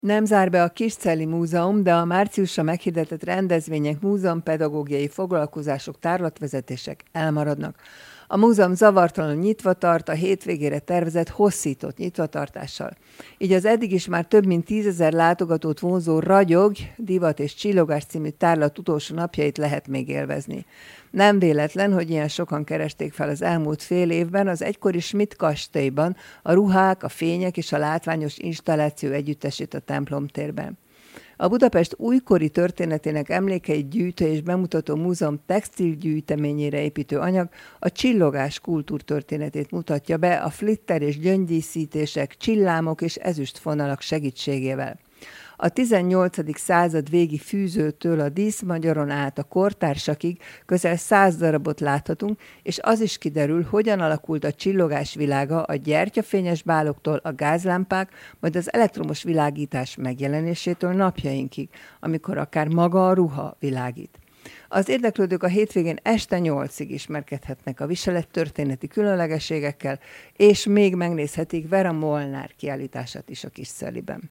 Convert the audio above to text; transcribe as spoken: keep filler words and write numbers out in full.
Nem zár be a Kiscelli Múzeum, de a márciusra meghirdetett rendezvények, múzeumpedagógiai foglalkozások, tárlatvezetések elmaradnak. A múzeum zavartalanul nyitva tart, a hétvégére tervezett hosszított nyitvatartással. Így az eddig is már több mint tízezer látogatót vonzó Ragyog, Divat és Csillogás című tárlat utolsó napjait lehet még élvezni. Nem véletlen, hogy ilyen sokan keresték fel az elmúlt fél évben az egykori Schmidt kastélyban a ruhák, a fények és a látványos installáció együttesét a templomtérben. A Budapest újkori történetének emlékeit gyűjtő és bemutató múzeum textilgyűjteményére építő anyag a csillogás kultúrtörténetét mutatja be a flitter és gyöngydíszítések, csillámok és ezüstfonalak segítségével. A tizennyolcadik század végi fűzőtől a díszmagyaron át a kortársakig közel száz darabot láthatunk, és az is kiderül, hogyan alakult a csillogás világa a gyertyafényes báloktól a gázlámpák, majd az elektromos világítás megjelenésétől napjainkig, amikor akár maga a ruha világít. Az érdeklődők a hétvégén este nyolcig ismerkedhetnek a viselettörténeti különlegességekkel, és még megnézhetik Vera Molnár kiállítását is a Kiscelliben.